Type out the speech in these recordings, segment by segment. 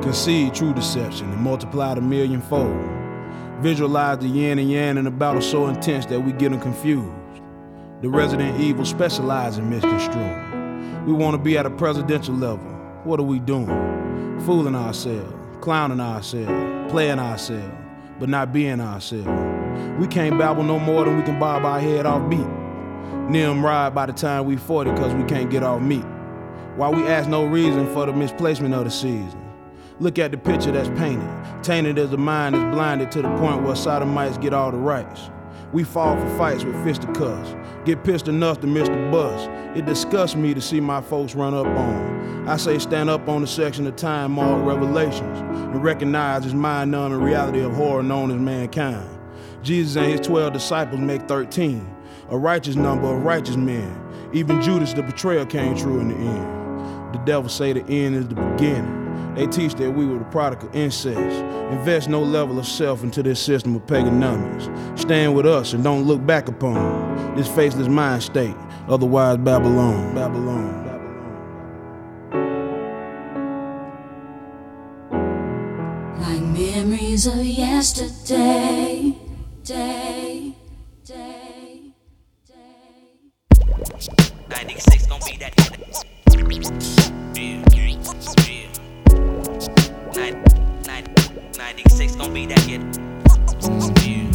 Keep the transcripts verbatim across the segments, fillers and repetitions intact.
Concede true deception and multiplied a millionfold. Visualize the yin and yang in a battle so intense that we get them confused. The resident evil specialize in misconstruing. We want to be at a presidential level. What are we doing? Fooling ourselves, clowning ourselves, playing ourselves, but not being ourselves. We can't babble no more than we can bob our head off beat. Nimrod by the time we forty cause we can't get off meat. While we ask no reason for the misplacement of the season. Look at the picture that's painted, tainted as the mind is blinded to the point where sodomites get all the rights. We fall for fights with fisticuffs, get pissed enough to miss the bus. It disgusts me to see my folks run up on. I say stand up on the section of time marked Revelations and recognize this mind-numbing reality of horror known as mankind. Jesus and his twelve disciples make thirteen, a righteous number of righteous men. Even Judas the betrayer came true in the end. The devil say the end is the beginning. They teach that we were the product of incest. Invest no level of self into this system of pagonomics. Stand with us and don't look back upon this faceless mind state, otherwise Babylon, Babylon, Babylon. Like memories of yesterday, day, day, day. ninety-six gon' be that. Yeah, yeah. ninety-six gon' be that hit. Yeah.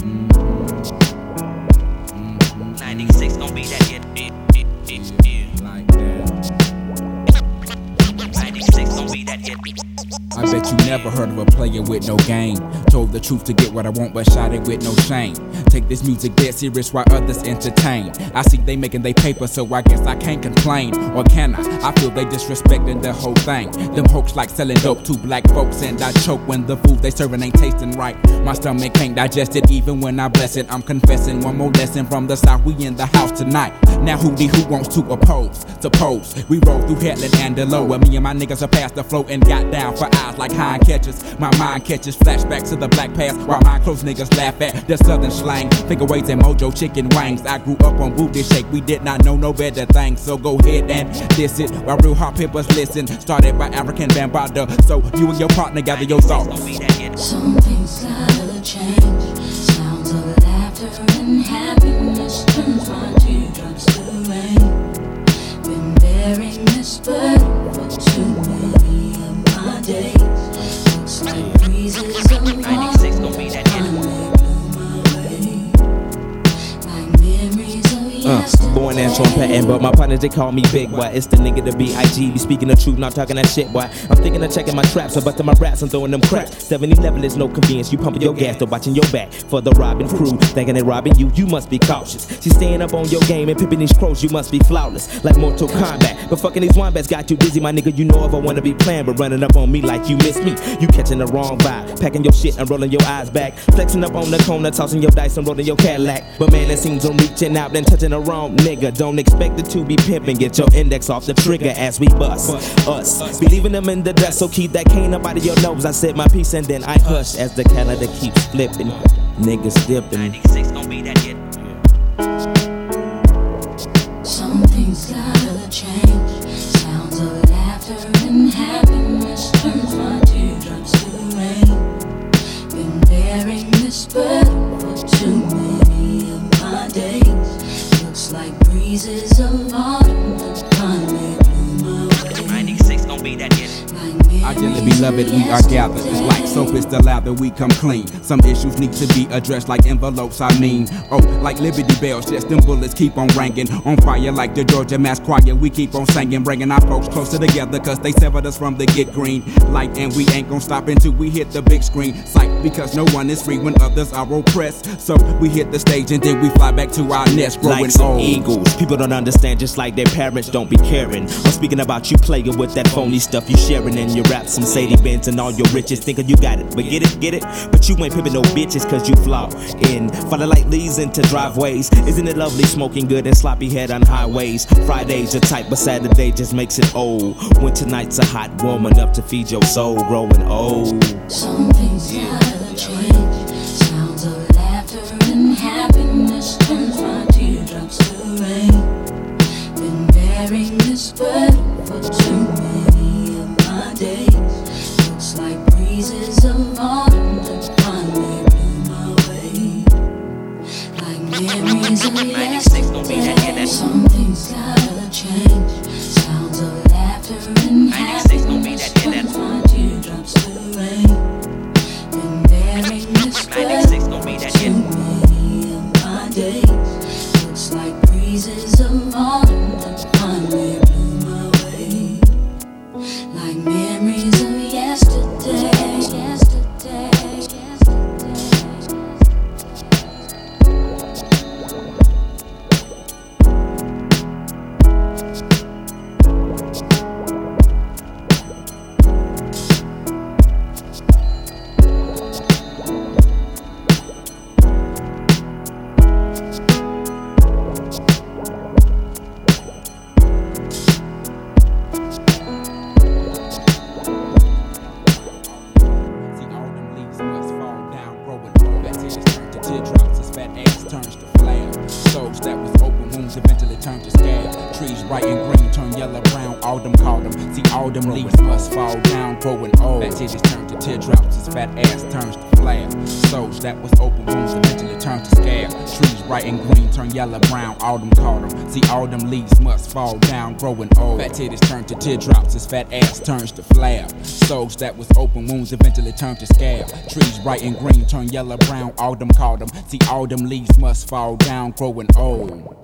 ninety-six gon' be that hit. Yeah. Like that. ninety-six gon' be that hit. I bet you never heard of a player with no game. Told the truth to get what I want, but shot it with no shame. Take this music dead serious while others entertain. I see they making they paper, so I guess I can't complain. Or can I? I feel they disrespecting the whole thing. Them hoax like selling dope to black folks, and I choke when the food they serving ain't tasting right. My stomach can't digest it even when I bless it. I'm confessing one more lesson from the south. We in the house tonight. Now who the who wants to oppose? Suppose we roll through Headland and Delow, where me and my niggas are past the flow and got down for eyes like hind catches. My mind catches flashbacks to the black past, while my close niggas laugh at the southern slang. Figure weights and mojo chicken wings. I grew up on booty shake. We did not know no better things, so go ahead and diss it while real hot pimpers listen. Started by African Bambada, so you and your partner gather your thoughts. Some things gotta change. Sounds of laughter and happiness turns my teardrops to rain. Been bearing this burden for too many of my days. Looks like breezes of ninety-six gon' be that hit. Uh, born and Sean Patton, but my partners they call me Big Boy. It's the nigga to B I G. Be speaking the truth, not talking that shit, boy. I'm thinking of checking my traps, I'm busting my raps, I'm throwing them craps. seven eleven is no convenience. You pumping your gas, though watching your back for the robbing crew. Thinking they robbing you, you must be cautious. She's staying up on your game and pipping these crows, you must be flawless. Like Mortal Kombat, but fucking these wombats got you dizzy, my nigga. You know if I wanna be playing, but running up on me like you miss me. You catching the wrong vibe, packing your shit and rolling your eyes back, flexing up on the corner, tossing your dice and rolling your Cadillac. But man, it seems I'm reaching out and touching the wrong nigga. Don't expect it to be pimping. Get your index off the trigger as we bust us. Believing them in the dust, so keep that cane up out of your nose. I said my piece and then I hush as the calendar keeps flipping. Niggas dipping. ninety-six gon' be that hit. Some things gotta change. Sounds of laughter and happiness turns my teardrops to rain. Been bearing this burden for too many of my days. Looks like breezes of autumn that finally blew my way. ninety-six gon' be that hit. Our dearly beloved, we are gathered. It's like soap is the lather, we come clean. Some issues need to be addressed like envelopes, I mean. Oh, like Liberty Bells, just them bullets keep on ringing. On fire like the Georgia Mass Choir, we keep on singing. Bringing our folks closer together, cause they severed us from the get green light. And we ain't gon' stop until we hit the big screen. Sight, because no one is free when others are oppressed. So we hit the stage and then we fly back to our nest, growing like some old. eagles, people don't understand, just like their parents don't be caring. I'm speaking about you playing with that phony stuff you sharing in your rap, some Sadie Benz and all your riches, thinking you got it, but get it, get it, but you ain't pimping no bitches cause you flaw in falling like leads into driveways. Isn't it lovely smoking good and sloppy head on highways? Fridays are tight, but Saturday just makes it old. Winter nights are hot, warm enough to feed your soul, growing old. Some things gotta change. Sounds of laughter and happiness turns my teardrops to rain. Been bearing this burden for too many of my days. Looks like Memories of yesterday. Some things gotta change. Sounds of laughter and happiness turns my teardrops to rain. Been bearing this burden too many of my days. Looks like breezes of autumn that finally blew my way. Like memories of yesterday. Yesterday. Teardrops as fat ass turns to flare. Souls that was open wounds eventually turn to scab. Trees bright and green turn yellow brown. Autumn called them. See, autumn leaves must fall down, growing old. Fat titties turn to teardrops as fat ass turns to flare. Souls that was open wounds eventually turn to scab. Trees bright and green turn yellow brown. Autumn called them. See, autumn leaves must fall down, growing old. Fat titties turn to teardrops as fat ass turns to flare. Souls that was open wounds eventually turn to scab. Trees bright and green turn yellow brown. Autumn called them. See, autumn leaves must fall down, growing old.